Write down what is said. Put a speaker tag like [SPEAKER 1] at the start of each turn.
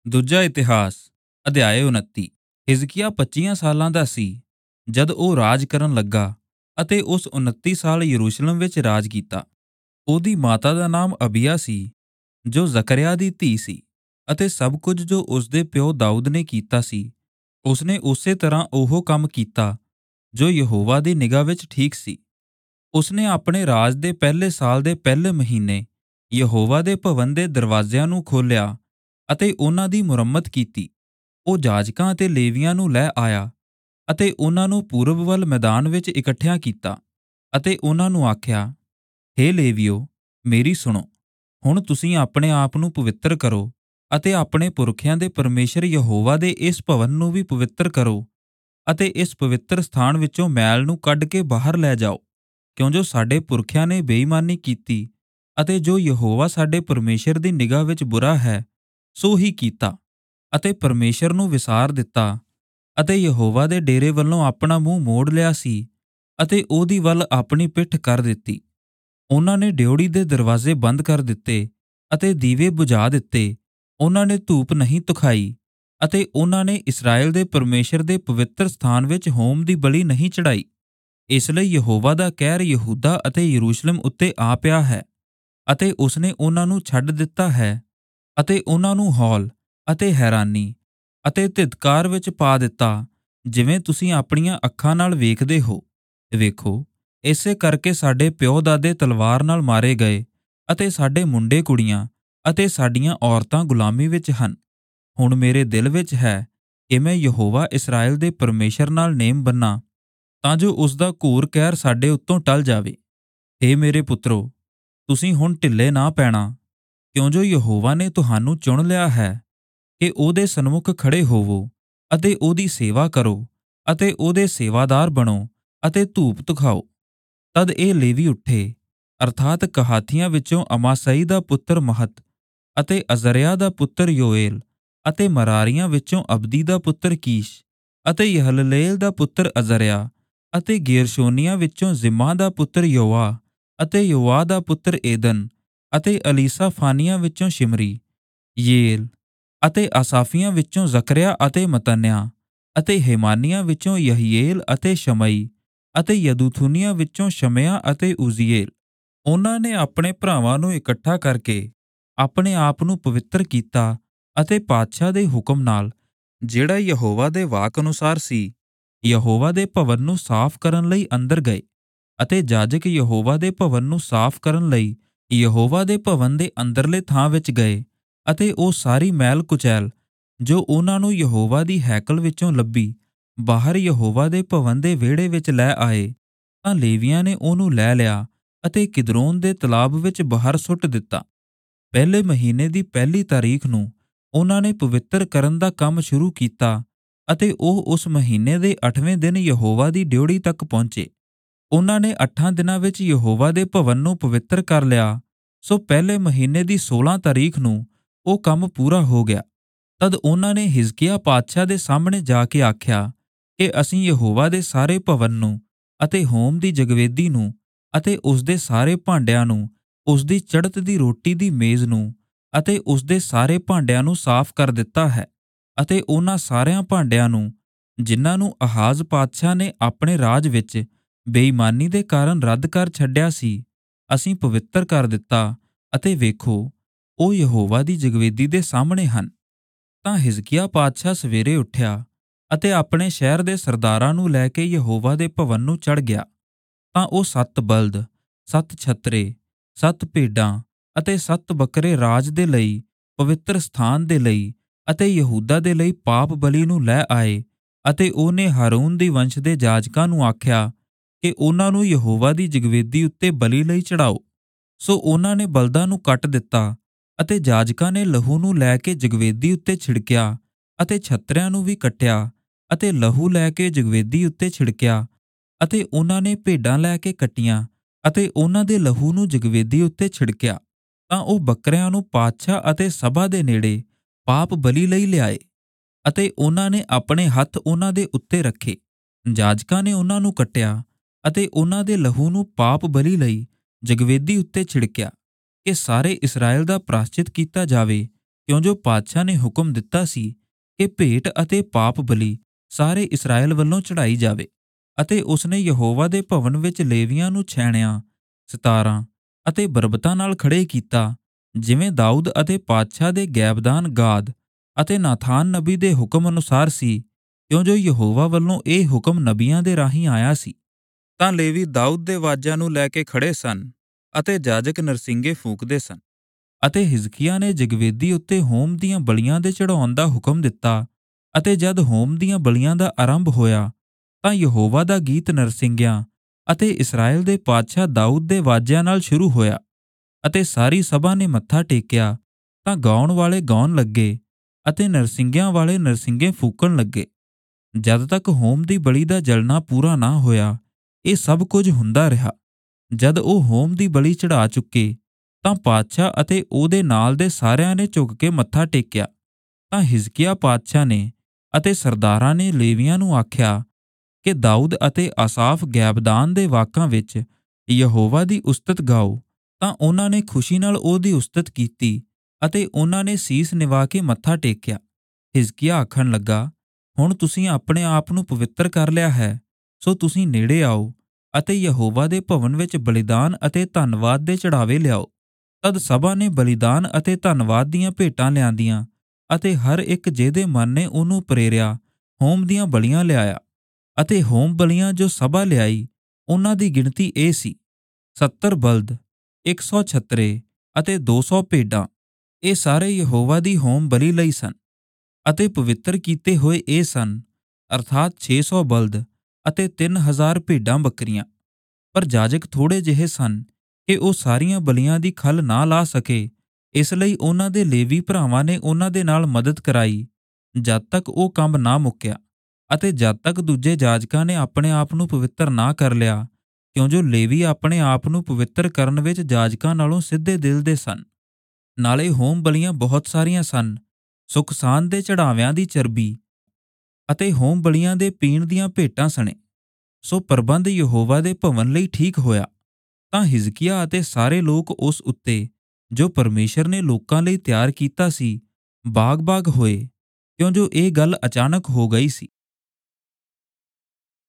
[SPEAKER 1] ਦੂਜਾ ਇਤਿਹਾਸ ਅਧਿਆਇ 29। ਹਿਜ਼ਕੀਆ 25 ਸਾਲਾਂ ਦਾ ਸੀ ਜਦ ਉਹ ਰਾਜ ਕਰਨ ਲੱਗਾ ਅਤੇ ਉਸ 29 ਸਾਲ ਯਰੂਸ਼ਲਮ ਵਿੱਚ ਰਾਜ ਕੀਤਾ। ਉਹਦੀ ਮਾਤਾ ਦਾ ਨਾਮ ਅਬੀਆ ਸੀ ਜੋ ਜ਼ਕਰਿਆ ਦੀ ਧੀ ਸੀ, ਅਤੇ ਸਭ ਕੁਝ ਜੋ ਉਸਦੇ ਪਿਓ ਦਾਊਦ ਨੇ ਕੀਤਾ ਸੀ ਉਸਨੇ ਉਸੇ ਤਰ੍ਹਾਂ ਉਹ ਕੰਮ ਕੀਤਾ ਜੋ ਯਹੋਵਾ ਦੀ ਨਿਗਾਹ ਵਿੱਚ ਠੀਕ ਸੀ। ਉਸਨੇ ਆਪਣੇ ਰਾਜ ਦੇ ਪਹਿਲੇ ਸਾਲ ਦੇ ਪਹਿਲੇ ਮਹੀਨੇ ਯਹੋਵਾ ਦੇ ਭਵਨ ਦੇ ਦਰਵਾਜ਼ਿਆਂ ਨੂੰ ਖੋਲ੍ਹਿਆ ਅਤੇ ਉਹਨਾਂ ਦੀ ਮੁਰੰਮਤ ਕੀਤੀ। ਉਹ ਜਾਜਕਾਂ ਅਤੇ ਲੇਵੀਆਂ ਨੂੰ ਲੈ ਆਇਆ ਅਤੇ ਉਹਨਾਂ ਨੂੰ ਪੂਰਬ ਵੱਲ ਮੈਦਾਨ ਵਿੱਚ ਇਕੱਠਿਆਂ ਕੀਤਾ ਅਤੇ ਉਹਨਾਂ ਨੂੰ ਆਖਿਆ, ਹੇ ਲੇਵੀਓ, ਮੇਰੀ ਸੁਣੋ। ਹੁਣ ਤੁਸੀਂ ਆਪਣੇ ਆਪ ਨੂੰ ਪਵਿੱਤਰ ਕਰੋ ਅਤੇ ਆਪਣੇ ਪੁਰਖਿਆਂ ਦੇ ਪਰਮੇਸ਼ਰ ਯਹੋਵਾ ਦੇ ਇਸ ਭਵਨ ਨੂੰ ਵੀ ਪਵਿੱਤਰ ਕਰੋ ਅਤੇ ਇਸ ਪਵਿੱਤਰ ਸਥਾਨ ਵਿੱਚੋਂ ਮੈਲ ਨੂੰ ਕੱਢ ਕੇ ਬਾਹਰ ਲੈ ਜਾਓ, ਕਿਉਂ ਜੋ ਸਾਡੇ ਪੁਰਖਿਆਂ ਨੇ ਬੇਈਮਾਨੀ ਕੀਤੀ ਅਤੇ ਜੋ ਯਹੋਵਾ ਸਾਡੇ ਪਰਮੇਸ਼ਰ ਦੀ ਨਿਗਾਹ ਵਿੱਚ ਬੁਰਾ ਹੈ ਸੋ ਹੀ ਕੀਤਾ, ਅਤੇ ਪਰਮੇਸ਼ਰ ਨੂੰ ਵਿਸਾਰ ਦਿੱਤਾ ਅਤੇ ਯਹੋਵਾ ਦੇ ਡੇਰੇ ਵੱਲੋਂ ਆਪਣਾ ਮੂੰਹ ਮੋੜ ਲਿਆ ਸੀ ਅਤੇ ਉਹਦੀ ਵੱਲ ਆਪਣੀ ਪਿੱਠ ਕਰ ਦਿੱਤੀ। ਉਹਨਾਂ ਨੇ ਡਿਉੜੀ ਦੇ ਦਰਵਾਜ਼ੇ ਬੰਦ ਕਰ ਦਿੱਤੇ ਅਤੇ ਦੀਵੇ ਬੁਝਾ ਦਿੱਤੇ। ਉਹਨਾਂ ਨੇ ਧੂਪ ਨਹੀਂ ਤੁਖਾਈ ਅਤੇ ਉਹਨਾਂ ਨੇ ਇਸਰਾਏਲ ਦੇ ਪਰਮੇਸ਼ਰ ਦੇ ਪਵਿੱਤਰ ਸਥਾਨ ਵਿੱਚ ਹੋਮ ਦੀ ਬਲੀ ਨਹੀਂ ਚੜ੍ਹਾਈ। ਇਸ ਲਈ ਯਹੋਵਾ ਦਾ ਕਹਿਰ ਯਹੂਦਾ ਅਤੇ ਯਰੂਸ਼ਲਮ ਉੱਤੇ ਆ ਪਿਆ ਹੈ ਅਤੇ ਉਸਨੇ ਉਹਨਾਂ ਨੂੰ ਛੱਡ ਦਿੱਤਾ ਹੈ ਅਤੇ ਉਹਨਾਂ ਨੂੰ ਹੌਲ ਅਤੇ ਹੈਰਾਨੀ ਅਤੇ ਧਿਦਕਾਰ ਵਿੱਚ ਪਾ ਦਿੱਤਾ, ਜਿਵੇਂ ਤੁਸੀਂ ਆਪਣੀਆਂ ਅੱਖਾਂ ਨਾਲ ਵੇਖਦੇ ਹੋ। ਵੇਖੋ, ਇਸੇ ਕਰਕੇ ਸਾਡੇ ਪਿਓ ਦਾਦੇ ਤਲਵਾਰ ਨਾਲ ਮਾਰੇ ਗਏ ਅਤੇ ਸਾਡੇ ਮੁੰਡੇ ਕੁੜੀਆਂ ਅਤੇ ਸਾਡੀਆਂ ਔਰਤਾਂ ਗੁਲਾਮੀ ਵਿੱਚ ਹਨ। ਹੁਣ ਮੇਰੇ ਦਿਲ ਵਿੱਚ ਹੈ ਕਿ ਮੈਂ ਯਹੋਵਾ ਇਸਰਾਏਲ ਦੇ ਪਰਮੇਸ਼ਰ ਨਾਲ ਨੇਮ ਬੰਨਾਂ ਤਾਂ ਜੋ ਉਸ ਦਾ ਘੂਰ ਕਹਿਰ ਸਾਡੇ ਉੱਤੋਂ ਟਲ ਜਾਵੇ। ਹੇ ਮੇਰੇ ਪੁੱਤਰੋ, ਤੁਸੀਂ ਹੁਣ ਢਿੱਲੇ ਨਾ ਪੈਣਾ, ਕਿਉਂ ਜੋ ਯਹੋਵਾ ਨੇ ਤੁਹਾਨੂੰ ਚੁਣ ਲਿਆ ਹੈ ਕਿ ਉਹਦੇ ਸਨਮੁਖ ਖੜੇ ਹੋਵੋ ਅਤੇ ਉਹਦੀ ਸੇਵਾ ਕਰੋ ਅਤੇ ਉਹਦੇ ਸੇਵਾਦਾਰ ਬਣੋ ਅਤੇ ਧੂਪ ਤੁਖਾਓ। ਤਦ ਇਹ ਲੇਵੀ ਉੱਠੇ, ਅਰਥਾਤ ਕਹਾਤੀਆਂ ਵਿੱਚੋਂ ਅਮਾਸਈ ਦਾ ਪੁੱਤਰ ਮਹਤ ਅਤੇ ਅਜ਼ਰਿਆ ਦਾ ਪੁੱਤਰ ਯੋਏਲ ਅਤੇ ਮਰਾਰੀਆਂ ਵਿੱਚੋਂ ਅਬਦੀ ਦਾ ਪੁੱਤਰ ਕੀਸ਼ ਅਤੇ ਯਹਲਲੇਲ ਦਾ ਪੁੱਤਰ ਅਜ਼ਰਿਆ ਅਤੇ ਗੇਰਸ਼ੋਨੀਆਂ ਵਿੱਚੋਂ ਜ਼ਿਮਾ ਦਾ ਪੁੱਤਰ ਯੋਆ ਅਤੇ ਯੋਆ ਦਾ ਪੁੱਤਰ ਏਦਨ ਅਤੇ ਅਲੀਸਾਫਾਨੀਆਂ ਵਿੱਚੋਂ ਸ਼ਿਮਰੀ, ਯੇਲ ਅਤੇ ਆਸਾਫੀਆਂ ਵਿੱਚੋਂ ਜ਼ਕਰਿਆ ਅਤੇ ਮਤਨਿਆ ਅਤੇ ਹੇਮਾਨੀਆਂ ਵਿੱਚੋਂ ਯਹੀਏਲ ਅਤੇ ਸ਼ਮਈ ਅਤੇ ਯਦੂਥੂਨੀਆਂ ਵਿੱਚੋਂ ਸ਼ਮਿਆ ਅਤੇ ਉਜ਼ੀਏਲ। ਉਹਨਾਂ ਨੇ ਆਪਣੇ ਭਰਾਵਾਂ ਨੂੰ ਇਕੱਠਾ ਕਰਕੇ ਆਪਣੇ ਆਪ ਨੂੰ ਪਵਿੱਤਰ ਕੀਤਾ ਅਤੇ ਪਾਤਸ਼ਾਹ ਦੇ ਹੁਕਮ ਨਾਲ, ਜਿਹੜਾ ਯਹੋਵਾ ਦੇ ਵਾਕ ਅਨੁਸਾਰ ਸੀ, ਯਹੋਵਾ ਦੇ ਭਵਨ ਨੂੰ ਸਾਫ਼ ਕਰਨ ਲਈ ਅੰਦਰ ਗਏ। ਅਤੇ ਜਾਜਕ ਯਹੋਵਾ ਦੇ ਭਵਨ ਨੂੰ ਸਾਫ਼ ਕਰਨ ਲਈ ਯਹੋਵਾ ਦੇ ਭਵਨ ਦੇ ਅੰਦਰਲੇ ਥਾਂ ਵਿੱਚ ਗਏ ਅਤੇ ਉਹ ਸਾਰੀ ਮੈਲ ਕੁਚੈਲ ਜੋ ਉਹਨਾਂ ਨੂੰ ਯਹੋਵਾ ਦੀ ਹੈਕਲ ਵਿੱਚੋਂ ਲੱਭੀ ਬਾਹਰ ਯਹੋਵਾ ਦੇ ਭਵਨ ਦੇ ਵਿਹੜੇ ਵਿੱਚ ਲੈ ਆਏ। ਤਾਂ ਲੇਵੀਆਂ ਨੇ ਉਹਨੂੰ ਲੈ ਲਿਆ ਅਤੇ ਕਿਦਰੋਨ ਦੇ ਤਲਾਬ ਵਿੱਚ ਬਾਹਰ ਸੁੱਟ ਦਿੱਤਾ। ਪਹਿਲੇ ਮਹੀਨੇ ਦੀ ਪਹਿਲੀ ਤਾਰੀਖ ਨੂੰ ਉਹਨਾਂ ਨੇ ਪਵਿੱਤਰ ਕਰਨ ਦਾ ਕੰਮ ਸ਼ੁਰੂ ਕੀਤਾ ਅਤੇ ਉਹ ਉਸ ਮਹੀਨੇ ਦੇ 8ਵੇਂ ਦਿਨ ਯਹੋਵਾ ਦੀ ਡਿਉੜੀ ਤੱਕ ਪਹੁੰਚੇ। ਉਹਨਾਂ ਨੇ 8 ਦਿਨਾਂ ਵਿੱਚ ਯਹੋਵਾ ਦੇ ਭਵਨ ਨੂੰ ਪਵਿੱਤਰ ਕਰ ਲਿਆ, ਸੋ ਪਹਿਲੇ ਮਹੀਨੇ ਦੀ 16 ਤਾਰੀਖ ਨੂੰ ਉਹ ਕੰਮ ਪੂਰਾ ਹੋ ਗਿਆ। ਤਦ ਉਹਨਾਂ ਨੇ ਹਿਜ਼ਕੀਆ ਪਾਤਸ਼ਾਹ ਦੇ ਸਾਹਮਣੇ ਜਾ ਕੇ ਆਖਿਆ ਕਿ ਅਸੀਂ ਯਹੋਵਾ ਦੇ ਸਾਰੇ ਭਵਨ ਨੂੰ ਅਤੇ ਹੋਮ ਦੀ ਜਗਵੇਦੀ ਨੂੰ ਅਤੇ ਉਸਦੇ ਸਾਰੇ ਭਾਂਡਿਆਂ ਨੂੰ, ਉਸਦੀ ਚੜ੍ਹਤ ਦੀ ਰੋਟੀ ਦੀ ਮੇਜ਼ ਨੂੰ ਅਤੇ ਉਸਦੇ ਸਾਰੇ ਭਾਂਡਿਆਂ ਨੂੰ ਸਾਫ਼ ਕਰ ਦਿੱਤਾ ਹੈ ਅਤੇ ਉਹਨਾਂ ਸਾਰਿਆਂ ਭਾਂਡਿਆਂ ਨੂੰ ਜਿਨ੍ਹਾਂ ਨੂੰ ਆਹਾਜ਼ ਪਾਤਸ਼ਾਹ ਨੇ ਆਪਣੇ ਰਾਜ ਵਿੱਚ ਬੇਈਮਾਨੀ ਦੇ ਕਾਰਨ ਰੱਦ ਕਰ ਛੱਡਿਆ ਸੀ, ਅਸੀਂ ਪਵਿੱਤਰ ਕਰ ਦਿੱਤਾ ਅਤੇ ਵੇਖੋ, ਉਹ ਯਹੋਵਾ ਦੀ ਜਗਵੇਦੀ ਦੇ ਸਾਹਮਣੇ ਹਨ। ਤਾਂ ਹਿਜ਼ਕੀਆ ਪਾਤਸ਼ਾਹ ਸਵੇਰੇ ਉੱਠਿਆ ਅਤੇ ਆਪਣੇ ਸ਼ਹਿਰ ਦੇ ਸਰਦਾਰਾਂ ਨੂੰ ਲੈ ਕੇ ਯਹੋਵਾ ਦੇ ਭਵਨ ਨੂੰ ਚੜ੍ਹ ਗਿਆ। ਤਾਂ ਉਹ 7 ਬਲਦ, 7 ਛਤਰੇ, 7 ਭੇਡਾਂ ਅਤੇ 7 ਬੱਕਰੇ ਰਾਜ ਦੇ ਲਈ, ਪਵਿੱਤਰ ਸਥਾਨ ਦੇ ਲਈ ਅਤੇ ਯਹੂਦਾ ਦੇ ਲਈ ਪਾਪ ਬਲੀ ਨੂੰ ਲੈ ਆਏ। ਅਤੇ ਉਹਨੇ ਹਾਰੂਨ ਦੀ ਵੰਸ਼ ਦੇ ਜਾਜਕਾਂ ਨੂੰ ਆਖਿਆ ਕਿ ਉਹਨਾਂ ਨੂੰ ਯਹੋਵਾ ਦੀ ਜਗਵੇਦੀ ਉੱਤੇ ਬਲੀ ਲਈ ਚੜ੍ਹਾਓ। ਸੋ ਉਹਨਾਂ ਨੇ ਬਲਦਾਂ ਨੂੰ ਕੱਟ ਦਿੱਤਾ ਅਤੇ ਜਾਜਕਾਂ ਨੇ ਲਹੂ ਨੂੰ ਲੈ ਕੇ ਜਗਵੇਦੀ ਉੱਤੇ ਛਿੜਕਿਆ ਅਤੇ ਛਤਰਿਆਂ ਨੂੰ ਵੀ ਕੱਟਿਆ ਅਤੇ ਲਹੂ ਲੈ ਕੇ ਜਗਵੇਦੀ ਉੱਤੇ ਛਿੜਕਿਆ। ਅਤੇ ਉਹਨਾਂ ਨੇ ਭੇਡਾਂ ਲੈ ਕੇ ਕੱਟੀਆਂ ਅਤੇ ਉਹਨਾਂ ਦੇ ਲਹੂ ਨੂੰ ਜਗਵੇਦੀ ਉੱਤੇ ਛਿੜਕਿਆ। ਤਾਂ ਉਹ ਬੱਕਰਿਆਂ ਨੂੰ ਪਾਤਸ਼ਾਹ ਅਤੇ ਸਭਾ ਦੇ ਨੇੜੇ ਪਾਪ ਬਲੀ ਲਈ ਲਿਆਏ ਅਤੇ ਉਹਨਾਂ ਨੇ ਆਪਣੇ ਹੱਥ ਉਹਨਾਂ ਦੇ ਉੱਤੇ ਰੱਖੇ। ਜਾਜਕਾਂ ਨੇ ਉਹਨਾਂ ਨੂੰ ਕੱਟਿਆ ਅਤੇ ਉਹਨਾਂ ਦੇ ਲਹੂ ਨੂੰ ਪਾਪ ਬਲੀ ਲਈ ਜਗਵੇਦੀ ਉੱਤੇ ਛਿੜਕਿਆ ਕਿ ਸਾਰੇ ਇਸਰਾਏਲ ਦਾ ਪ੍ਰਾਸ਼ਚਿਤ ਕੀਤਾ ਜਾਵੇ ਕਿਉਂ ਜੋ ਪਾਤਸ਼ਾਹ ਨੇ ਹੁਕਮ ਦਿੱਤਾ ਸੀ ਕਿ ਭੇਟ ਅਤੇ ਪਾਪ ਬਲੀ ਸਾਰੇ ਇਸਰਾਏਲ ਵੱਲੋਂ ਚੜਾਈ ਜਾਵੇ। ਅਤੇ ਉਸਨੇ ਯਹੋਵਾ ਦੇ ਭਵਨ ਵਿੱਚ ਲੇਵੀਆਂ ਨੂੰ ਛੈਣਿਆਂ, ਸਿਤਾਰਾਂ ਅਤੇ ਬਰਬਤਾਂ ਨਾਲ ਖੜੇ ਕੀਤਾ, ਜਿਵੇਂ ਦਾਊਦ ਅਤੇ ਪਾਤਸ਼ਾਹ ਦੇ ਗੈਬਦਾਨ ਗਾਦ ਅਤੇ ਨਾਥਾਨ ਨਬੀ ਦੇ ਹੁਕਮ ਅਨੁਸਾਰ ਸੀ, ਕਿਉਂ ਜੋ ਯਹੋਵਾ ਵੱਲੋਂ ਇਹ ਹੁਕਮ ਨਬੀਆਂ ਦੇ ਰਾਹੀਂ ਆਇਆ ਸੀ। ਤਾਂ ਲੇਵੀ ਦਾਊਦ ਦੇ ਵਾਜਿਆਂ ਨੂੰ ਲੈ ਕੇ ਖੜੇ ਸਨ ਅਤੇ ਜਾਜਕ ਨਰਸਿੰਗੇ ਫੂਕਦੇ ਸਨ। ਅਤੇ ਹਿਜ਼ਕੀਆ ਨੇ ਜਗਵੇਦੀ ਉੱਤੇ ਹੋਮ ਦੀਆਂ ਬਲੀਆਂ ਦੇ ਚੜਾਉਣ ਦਾ ਹੁਕਮ ਦਿੱਤਾ। ਅਤੇ ਜਦ ਹੋਮ ਦੀਆਂ ਬਲੀਆਂ ਦਾ ਆਰੰਭ ਹੋਇਆ ਤਾਂ ਯਹੋਵਾ ਦਾ ਗੀਤ ਨਰਸਿੰਗਿਆਂ ਅਤੇ ਇਸਰਾਏਲ ਦੇ ਪਾਤਸ਼ਾਹ ਦਾਊਦ ਦੇ ਵਾਜਿਆਂ ਨਾਲ ਸ਼ੁਰੂ ਹੋਇਆ। ਅਤੇ ਸਾਰੀ ਸਭਾ ਨੇ ਮੱਥਾ ਟੇਕਿਆ ਤਾਂ ਗਾਉਣ ਵਾਲੇ ਗਾਉਣ ਲੱਗੇ ਅਤੇ ਨਰਸਿੰਗਿਆਂ ਵਾਲੇ ਨਰਸਿੰਗੇ ਫੂਕਣ ਲੱਗੇ। ਜਦ ਤੱਕ ਹੋਮ ਦੀ ਬਲੀ ਦਾ ਜਲਣਾ ਪੂਰਾ ਨਾ ਹੋਇਆ, ਇਹ ਸਭ ਕੁਝ ਹੁੰਦਾ ਰਿਹਾ। ਜਦ ਉਹ ਹੋਮ ਦੀ ਬਲੀ ਚੜ੍ਹਾ ਚੁੱਕੇ ਤਾਂ ਪਾਤਸ਼ਾਹ ਅਤੇ ਉਹਦੇ ਨਾਲ ਦੇ ਸਾਰਿਆਂ ਨੇ ਝੁਕ ਕੇ ਮੱਥਾ ਟੇਕਿਆ। ਤਾਂ ਹਿਜ਼ਕੀਆ ਪਾਤਸ਼ਾਹ ਨੇ ਅਤੇ ਸਰਦਾਰਾਂ ਨੇ ਲੇਵੀਆਂ ਨੂੰ ਆਖਿਆ ਕਿ ਦਾਊਦ ਅਤੇ ਆਸਾਫ ਗੈਬਦਾਨ ਦੇ ਵਾਕਾਂ ਵਿੱਚ ਯਹੋਵਾ ਦੀ ਉਸਤਤ ਗਾਓ। ਤਾਂ ਉਹਨਾਂ ਨੇ ਖੁਸ਼ੀ ਨਾਲ ਉਹਦੀ ਉਸਤਤ ਕੀਤੀ ਅਤੇ ਉਹਨਾਂ ਨੇ ਸੀਸ ਨਿਵਾ ਕੇ ਮੱਥਾ ਟੇਕਿਆ। ਹਿਜ਼ਕੀਆ ਆਖਣ ਲੱਗਾ, ਹੁਣ ਤੁਸੀਂ ਆਪਣੇ ਆਪ ਨੂੰ ਪਵਿੱਤਰ ਕਰ ਲਿਆ ਹੈ, ਸੋ ਤੁਸੀਂ ਨੇੜੇ ਆਓ ਅਤੇ ਯਹੋਵਾ ਦੇ ਭਵਨ ਵਿੱਚ ਬਲੀਦਾਨ ਅਤੇ ਧੰਨਵਾਦ ਦੇ ਚੜਾਵੇ ਲਿਆਓ। ਤਦ ਸਭਾ ਨੇ ਬਲੀਦਾਨ ਅਤੇ ਧੰਨਵਾਦ ਦੀਆਂ ਭੇਟਾਂ ਲਿਆਂਦੀਆਂ ਅਤੇ ਹਰ ਇੱਕ ਜਿਹਦੇ ਮਨ ਨੇ ਉਹਨੂੰ ਪ੍ਰੇਰਿਆ ਹੋਮ ਦੀਆਂ ਬਲੀਆਂ ਲਿਆਇਆ। ਅਤੇ ਹੋਮ ਬਲੀਆਂ ਜੋ ਸਭਾ ਲਿਆਈ, ਉਹਨਾਂ ਦੀ ਗਿਣਤੀ ਇਹ ਸੀ, 70 ਬਲਦ, 100 ਛਤਰੇ ਅਤੇ 200 ਭੇਡਾਂ। ਇਹ ਸਾਰੇ ਯਹੋਵਾ ਦੀ ਹੋਮ ਬਲੀ ਲਈ ਸਨ। ਅਤੇ ਪਵਿੱਤਰ ਕੀਤੇ ਹੋਏ ਇਹ ਸਨ, ਅਰਥਾਤ 600 ਬਲਦ ਅਤੇ 3000 ਭੇਡਾਂ ਬੱਕਰੀਆਂ। ਪਰ ਜਾਜਕ ਥੋੜੇ ਜਿਹੇ ਸਨ ਕਿ ਉਹ ਸਾਰੀਆਂ ਬਲੀਆਂ ਦੀ ਖੱਲ ਨਾ ਲਾ ਸਕੇ, ਇਸ ਲਈ ਉਹਨਾਂ ਦੇ ਲੇਵੀ ਭਰਾਵਾਂ ਨੇ ਉਹਨਾਂ ਦੇ ਨਾਲ ਮਦਦ ਕਰਾਈ ਜਦ ਤੱਕ ਉਹ ਕੰਮ ਨਾ ਮੁੱਕਿਆ। ਅਤੇ ਜਦ ਤੱਕ ਦੂਜੇ ਜਾਜਕਾਂ ਨੇ ਆਪਣੇ ਆਪ ਨੂੰ ਪਵਿੱਤਰ ਨਾ ਕਰ ਲਿਆ, ਕਿਉਂ ਜੋ ਲੇਵੀ ਆਪਣੇ ਆਪ ਨੂੰ ਪਵਿੱਤਰ ਕਰਨ ਵਿੱਚ ਜਾਜਕਾਂ ਨਾਲੋਂ ਸਿੱਧੇ ਦਿਲ ਦੇ ਸਨ। ਨਾਲੇ ਹੋਮ ਬਲੀਆਂ ਬਹੁਤ ਸਾਰੀਆਂ ਸਨ, ਸੁਖਸਾਨ ਦੇ ਚੜਾਵਿਆਂ ਦੀ ਚਰਬੀ ਅਤੇ ਹੋਮ ਬਲੀਆਂ ਦੇ ਪੀਣ ਦੀਆਂ ਭੇਟਾਂ ਸਣੇ। ਸੋ ਪ੍ਰਬੰਧ ਯਹੋਵਾ ਦੇ ਭਵਨ ਲਈ ਠੀਕ ਹੋਇਆ। ਤਾਂ ਹਿਜ਼ਕੀਆ ਅਤੇ ਸਾਰੇ ਲੋਕ ਉਸ ਉੱਤੇ ਜੋ ਪਰਮੇਸ਼ਰ ਨੇ ਲੋਕਾਂ ਲਈ ਤਿਆਰ ਕੀਤਾ ਸੀ ਬਾਗ-ਬਾਗ ਹੋਏ, ਕਿਉਂ ਜੋ ਇਹ ਗੱਲ ਅਚਾਨਕ ਹੋ ਗਈ ਸੀ।